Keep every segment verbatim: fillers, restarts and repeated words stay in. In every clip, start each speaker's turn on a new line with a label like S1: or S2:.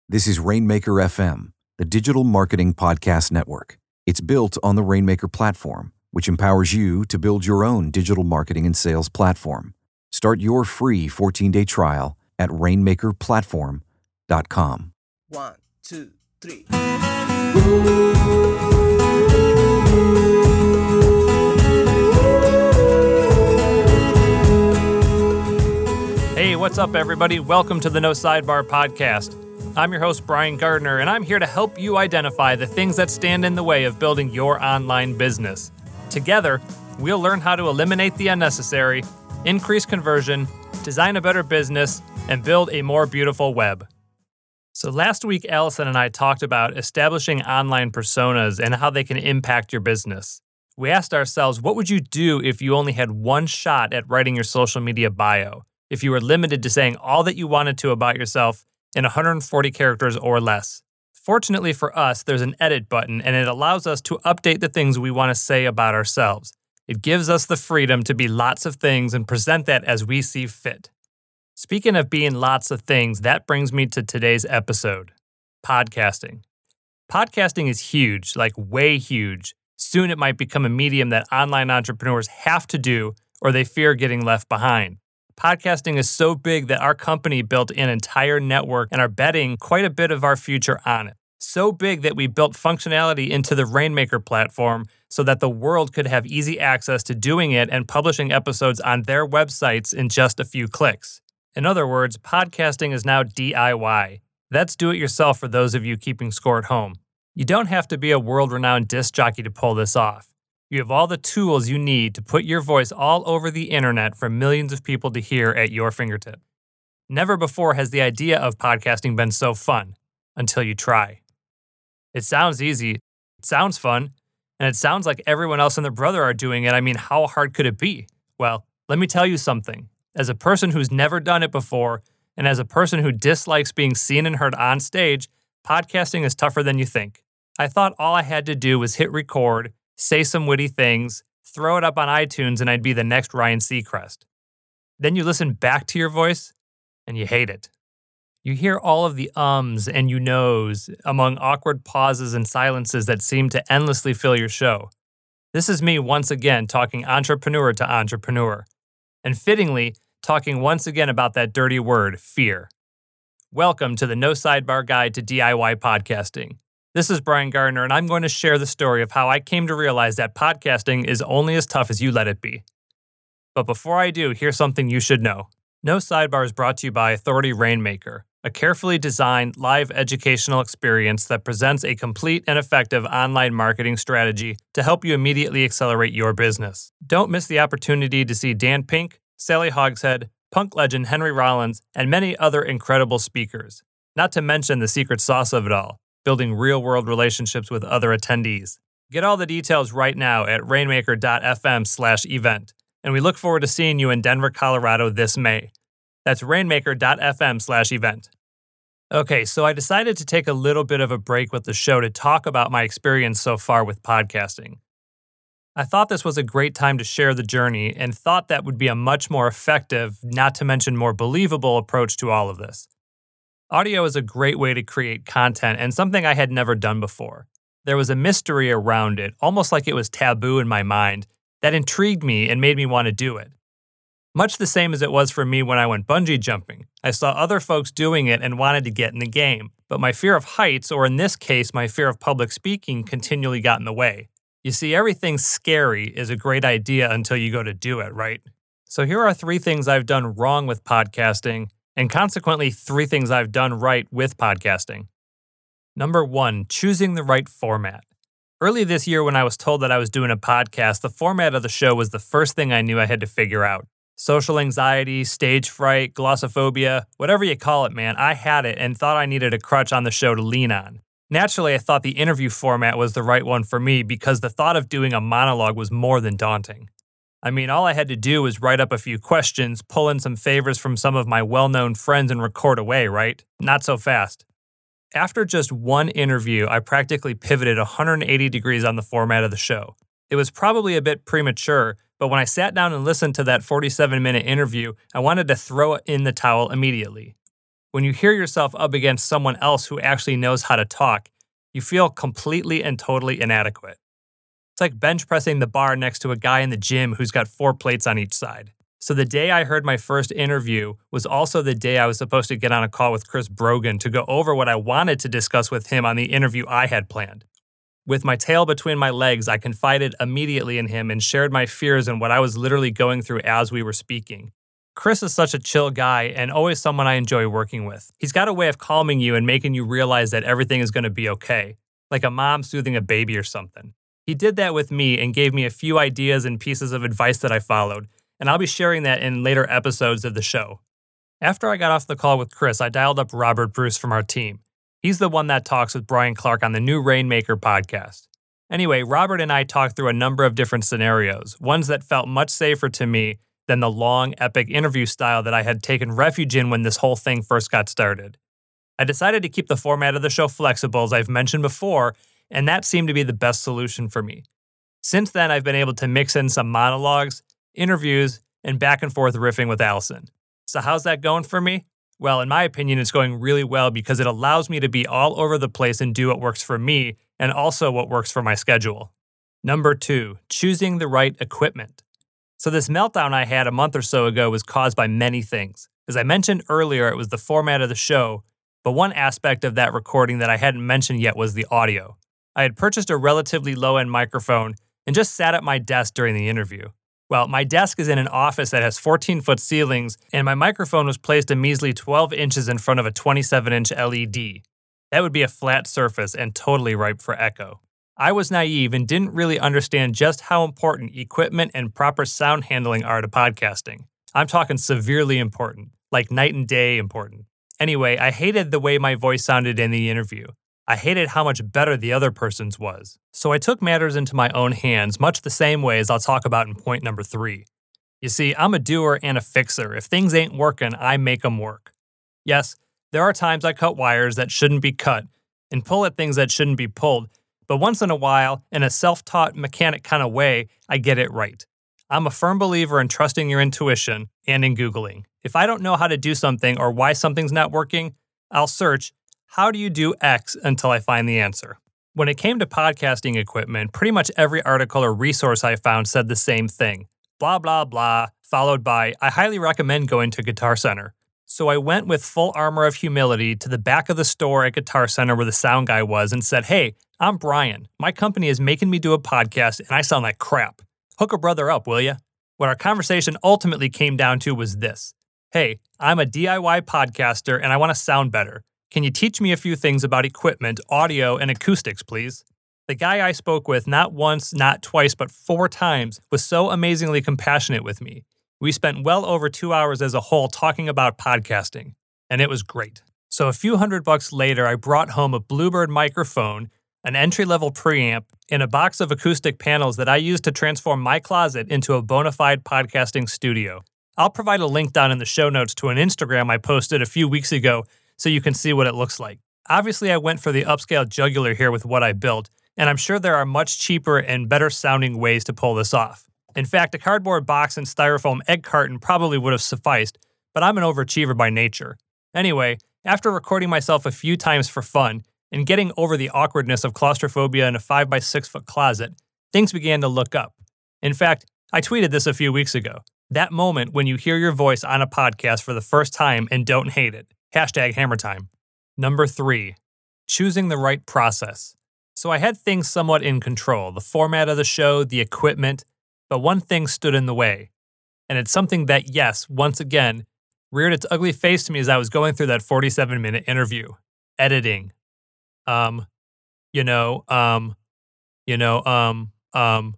S1: This is Rainmaker F M, the digital marketing podcast network. It's built on the Rainmaker platform, which empowers you to build your own digital marketing and sales platform. Start your free fourteen-day trial at rainmaker platform dot com.
S2: One, two, three.
S3: Hey, what's up, everybody? Welcome to the No Sidebar Podcast. I'm your host, Brian Gardner, and I'm here to help you identify the things that stand in the way of building your online business. Together, we'll learn how to eliminate the unnecessary, increase conversion, design a better business, and build a more beautiful web. So last week, Allison and I talked about establishing online personas and how they can impact your business. We asked ourselves, what would you do if you only had one shot at writing your social media bio? If you were limited to saying all that you wanted to about yourself in one hundred forty characters or less. Fortunately for us, there's an edit button, and it allows us to update the things we want to say about ourselves. It gives us the freedom to be lots of things and present that as we see fit. Speaking of being lots of things, that brings me to today's episode, podcasting. Podcasting is huge, like way huge. Soon it might become a medium that online entrepreneurs have to do, or they fear getting left behind. Podcasting is so big that our company built an entire network and are betting quite a bit of our future on it. So big that we built functionality into the Rainmaker platform so that the world could have easy access to doing it and publishing episodes on their websites in just a few clicks. In other words, podcasting is now D I Y. That's do-it-yourself for those of you keeping score at home. You don't have to be a world-renowned disc jockey to pull this off. You have all the tools you need to put your voice all over the internet for millions of people to hear at your fingertip. Never before has the idea of podcasting been so fun, until you try. It sounds easy, it sounds fun, and it sounds like everyone else and their brother are doing it. I mean, how hard could it be? Well, let me tell you something. As a person who's never done it before, and as a person who dislikes being seen and heard on stage, podcasting is tougher than you think. I thought all I had to do was hit record, say some witty things, throw it up on iTunes, and I'd be the next Ryan Seacrest. Then you listen back to your voice, and you hate it. You hear all of the ums and you knows among awkward pauses and silences that seem to endlessly fill your show. This is me once again talking entrepreneur to entrepreneur, and fittingly, talking once again about that dirty word, fear. Welcome to the No Sidebar Guide to D I Y Podcasting. This is Brian Gardner, and I'm going to share the story of how I came to realize that podcasting is only as tough as you let it be. But before I do, here's something you should know. No Sidebar is brought to you by Authority Rainmaker, a carefully designed live educational experience that presents a complete and effective online marketing strategy to help you immediately accelerate your business. Don't miss the opportunity to see Dan Pink, Sally Hogshead, punk legend Henry Rollins, and many other incredible speakers. Not to mention the secret sauce of it all, building real-world relationships with other attendees. Get all the details right now at rainmaker dot f m slash event, and we look forward to seeing you in Denver, Colorado this May. That's rainmaker dot f m slash event. Okay, so I decided to take a little bit of a break with the show to talk about my experience so far with podcasting. I thought this was a great time to share the journey and thought that would be a much more effective, not to mention more believable approach to all of this. Audio is a great way to create content and something I had never done before. There was a mystery around it, almost like it was taboo in my mind, that intrigued me and made me want to do it. Much the same as it was for me when I went bungee jumping. I saw other folks doing it and wanted to get in the game, but my fear of heights, or in this case, my fear of public speaking, continually got in the way. You see, everything scary is a great idea until you go to do it, right? So here are three things I've done wrong with podcasting, and consequently, three things I've done right with podcasting. Number one, choosing the right format. Early this year when I was told that I was doing a podcast, the format of the show was the first thing I knew I had to figure out. Social anxiety, stage fright, glossophobia, whatever you call it, man, I had it and thought I needed a crutch on the show to lean on. Naturally, I thought the interview format was the right one for me because the thought of doing a monologue was more than daunting. I mean, all I had to do was write up a few questions, pull in some favors from some of my well-known friends and record away, right? Not so fast. After just one interview, I practically pivoted one hundred eighty degrees on the format of the show. It was probably a bit premature, but when I sat down and listened to that forty-seven minute interview, I wanted to throw in the towel immediately. When you hear yourself up against someone else who actually knows how to talk, you feel completely and totally inadequate. It's like bench pressing the bar next to a guy in the gym who's got four plates on each side. So the day I heard my first interview was also the day I was supposed to get on a call with Chris Brogan to go over what I wanted to discuss with him on the interview I had planned. With my tail between my legs, I confided immediately in him and shared my fears and what I was literally going through as we were speaking. Chris is such a chill guy and always someone I enjoy working with. He's got a way of calming you and making you realize that everything is going to be okay, like a mom soothing a baby or something. He did that with me and gave me a few ideas and pieces of advice that I followed, and I'll be sharing that in later episodes of the show. After I got off the call with Chris, I dialed up Robert Bruce from our team. He's the one that talks with Brian Clark on the new Rainmaker podcast. Anyway, Robert and I talked through a number of different scenarios, ones that felt much safer to me than the long, epic interview style that I had taken refuge in when this whole thing first got started. I decided to keep the format of the show flexible, as I've mentioned before, and that seemed to be the best solution for me. Since then, I've been able to mix in some monologues, interviews, and back and forth riffing with Allison. So how's that going for me? Well, in my opinion, it's going really well because it allows me to be all over the place and do what works for me and also what works for my schedule. Number two, choosing the right equipment. So this meltdown I had a month or so ago was caused by many things. As I mentioned earlier, it was the format of the show, but one aspect of that recording that I hadn't mentioned yet was the audio. I had purchased a relatively low-end microphone and just sat at my desk during the interview. Well, my desk is in an office that has fourteen-foot ceilings, and my microphone was placed a measly twelve inches in front of a twenty-seven inch L E D. That would be a flat surface and totally ripe for echo. I was naive and didn't really understand just how important equipment and proper sound handling are to podcasting. I'm talking severely important, like night and day important. Anyway, I hated the way my voice sounded in the interview. I hated how much better the other person's was. So I took matters into my own hands, much the same way as I'll talk about in point number three. You see, I'm a doer and a fixer. If things ain't working, I make them work. Yes, there are times I cut wires that shouldn't be cut and pull at things that shouldn't be pulled, but once in a while, in a self-taught mechanic kind of way, I get it right. I'm a firm believer in trusting your intuition and in Googling. If I don't know how to do something or why something's not working, I'll search, how do you do X until I find the answer? When it came to podcasting equipment, pretty much every article or resource I found said the same thing. Blah, blah, blah, followed by, I highly recommend going to Guitar Center. So I went with full armor of humility to the back of the store at Guitar Center where the sound guy was and said, hey, I'm Brian. My company is making me do a podcast and I sound like crap. Hook a brother up, will ya? What our conversation ultimately came down to was this. Hey, I'm a D I Y podcaster and I want to sound better. Can you teach me a few things about equipment, audio, and acoustics, please? The guy I spoke with not once, not twice, but four times was so amazingly compassionate with me. We spent well over two hours as a whole talking about podcasting, and it was great. So a few hundred bucks later, I brought home a Bluebird microphone, an entry-level preamp, and a box of acoustic panels that I used to transform my closet into a bona fide podcasting studio. I'll provide a link down in the show notes to an Instagram I posted a few weeks ago so you can see what it looks like. Obviously, I went for the upscale jugular here with what I built, and I'm sure there are much cheaper and better sounding ways to pull this off. In fact, a cardboard box and styrofoam egg carton probably would have sufficed, but I'm an overachiever by nature. Anyway, after recording myself a few times for fun and getting over the awkwardness of claustrophobia in a five by six foot closet, things began to look up. In fact, I tweeted this a few weeks ago. That moment when you hear your voice on a podcast for the first time and don't hate it. Hashtag hammer time. Number three, choosing the right process. So I had things somewhat in control, the format of the show, the equipment, but one thing stood in the way. And it's something that, yes, once again, reared its ugly face to me as I was going through that forty-seven minute interview. Editing. Um, you know, um, you know, um, um,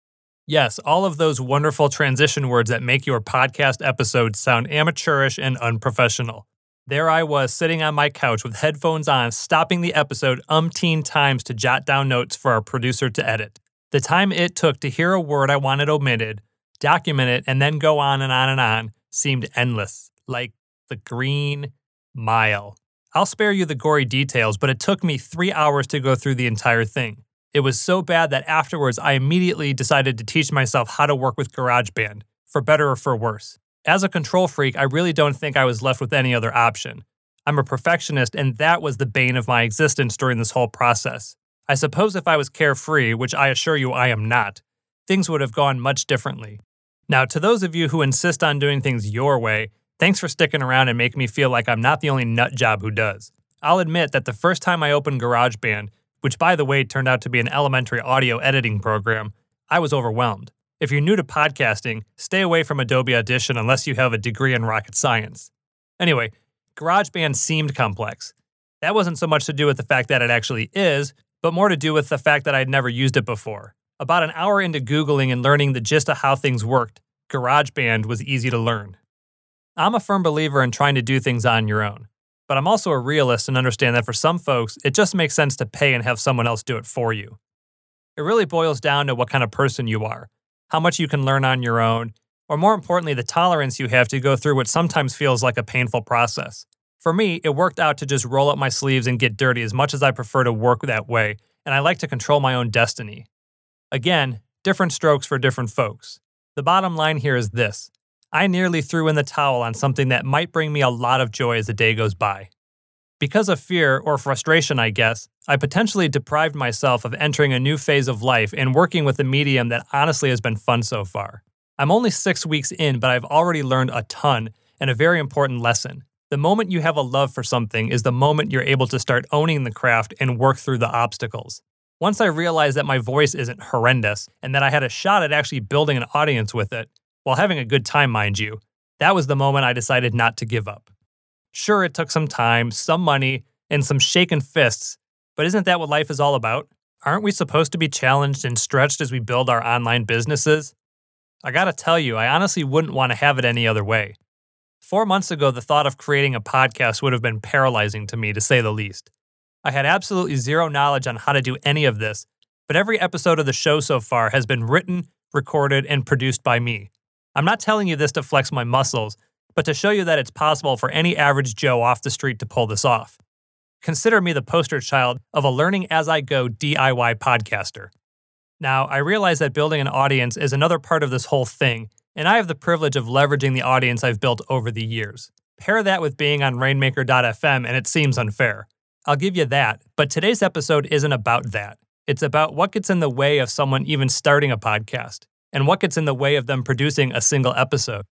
S3: yes, all of those wonderful transition words that make your podcast episodes sound amateurish and unprofessional. There I was sitting on my couch with headphones on, stopping the episode umpteen times to jot down notes for our producer to edit. The time it took to hear a word I wanted omitted, document it, and then go on and on and on seemed endless, like the Green Mile. I'll spare you the gory details, but it took me three hours to go through the entire thing. It was so bad that afterwards I immediately decided to teach myself how to work with GarageBand, for better or for worse. As a control freak, I really don't think I was left with any other option. I'm a perfectionist, and that was the bane of my existence during this whole process. I suppose if I was carefree, which I assure you I am not, things would have gone much differently. Now, to those of you who insist on doing things your way, thanks for sticking around and making me feel like I'm not the only nut job who does. I'll admit that the first time I opened GarageBand, which by the way turned out to be an elementary audio editing program, I was overwhelmed. If you're new to podcasting, stay away from Adobe Audition unless you have a degree in rocket science. Anyway, GarageBand seemed complex. That wasn't so much to do with the fact that it actually is, but more to do with the fact that I'd never used it before. About an hour into Googling and learning the gist of how things worked, GarageBand was easy to learn. I'm a firm believer in trying to do things on your own, but I'm also a realist and understand that for some folks, it just makes sense to pay and have someone else do it for you. It really boils down to what kind of person you are, how much you can learn on your own, or more importantly, the tolerance you have to go through what sometimes feels like a painful process. For me, it worked out to just roll up my sleeves and get dirty as much as I prefer to work that way, and I like to control my own destiny. Again, different strokes for different folks. The bottom line here is this. I nearly threw in the towel on something that might bring me a lot of joy as the day goes by. Because of fear, or frustration I guess, I potentially deprived myself of entering a new phase of life and working with a medium that honestly has been fun so far. I'm only six weeks in, but I've already learned a ton and a very important lesson. The moment you have a love for something is the moment you're able to start owning the craft and work through the obstacles. Once I realized that my voice isn't horrendous and that I had a shot at actually building an audience with it, while having a good time, mind you, that was the moment I decided not to give up. Sure, it took some time, some money, and some shaken fists, but isn't that what life is all about? Aren't we supposed to be challenged and stretched as we build our online businesses? I gotta tell you, I honestly wouldn't want to have it any other way. Four months ago, the thought of creating a podcast would have been paralyzing to me, to say the least. I had absolutely zero knowledge on how to do any of this, but every episode of the show so far has been written, recorded, and produced by me. I'm not telling you this to flex my muscles, but to show you that it's possible for any average Joe off the street to pull this off. Consider me the poster child of a learning-as-I-go D I Y podcaster. Now, I realize that building an audience is another part of this whole thing, and I have the privilege of leveraging the audience I've built over the years. Pair that with being on Rainmaker dot f m and it seems unfair. I'll give you that, but today's episode isn't about that. It's about what gets in the way of someone even starting a podcast, and what gets in the way of them producing a single episode.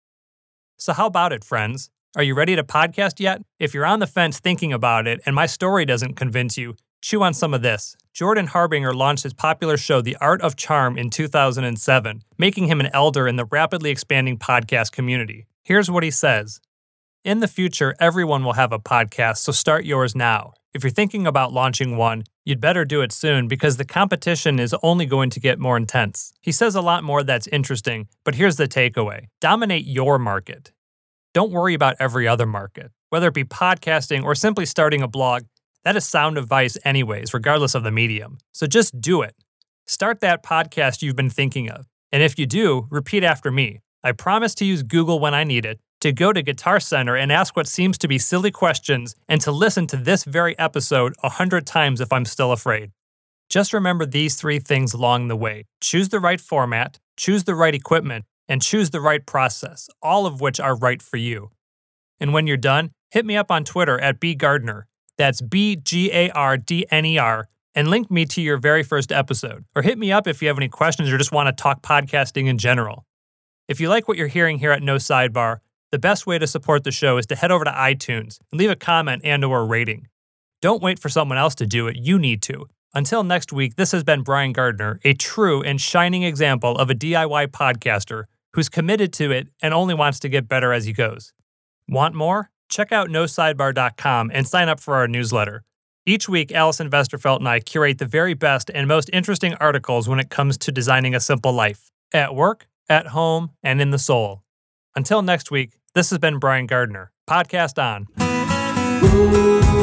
S3: So how about it, friends? Are you ready to podcast yet? If you're on the fence thinking about it and my story doesn't convince you, chew on some of this. Jordan Harbinger launched his popular show The Art of Charm in two thousand seven, making him an elder in the rapidly expanding podcast community. Here's what he says. In the future, everyone will have a podcast, so start yours now. If you're thinking about launching one, you'd better do it soon because the competition is only going to get more intense. He says a lot more that's interesting, but here's the takeaway. Dominate your market. Don't worry about every other market. Whether it be podcasting or simply starting a blog, that is sound advice anyways, regardless of the medium. So just do it. Start that podcast you've been thinking of. And if you do, repeat after me. I promise to use Google when I need it, to go to Guitar Center and ask what seems to be silly questions, and to listen to this very episode a hundred times if I'm still afraid. Just remember these three things along the way. Choose the right format, choose the right equipment, and choose the right process, all of which are right for you. And when you're done, hit me up on Twitter at B Gardner. That's B G A R D N E R, and link me to your very first episode. Or hit me up if you have any questions or just want to talk podcasting in general. If you like what you're hearing here at No Sidebar, the best way to support the show is to head over to iTunes and leave a comment and or a rating. Don't wait for someone else to do it, you need to. Until next week, this has been Brian Gardner, a true and shining example of a D I Y podcaster who's committed to it and only wants to get better as he goes. Want more? Check out no sidebar dot com and sign up for our newsletter. Each week, Allison Vesterfelt and I curate the very best and most interesting articles when it comes to designing a simple life, at work, at home, and in the soul. Until next week, this has been Brian Gardner. Podcast on.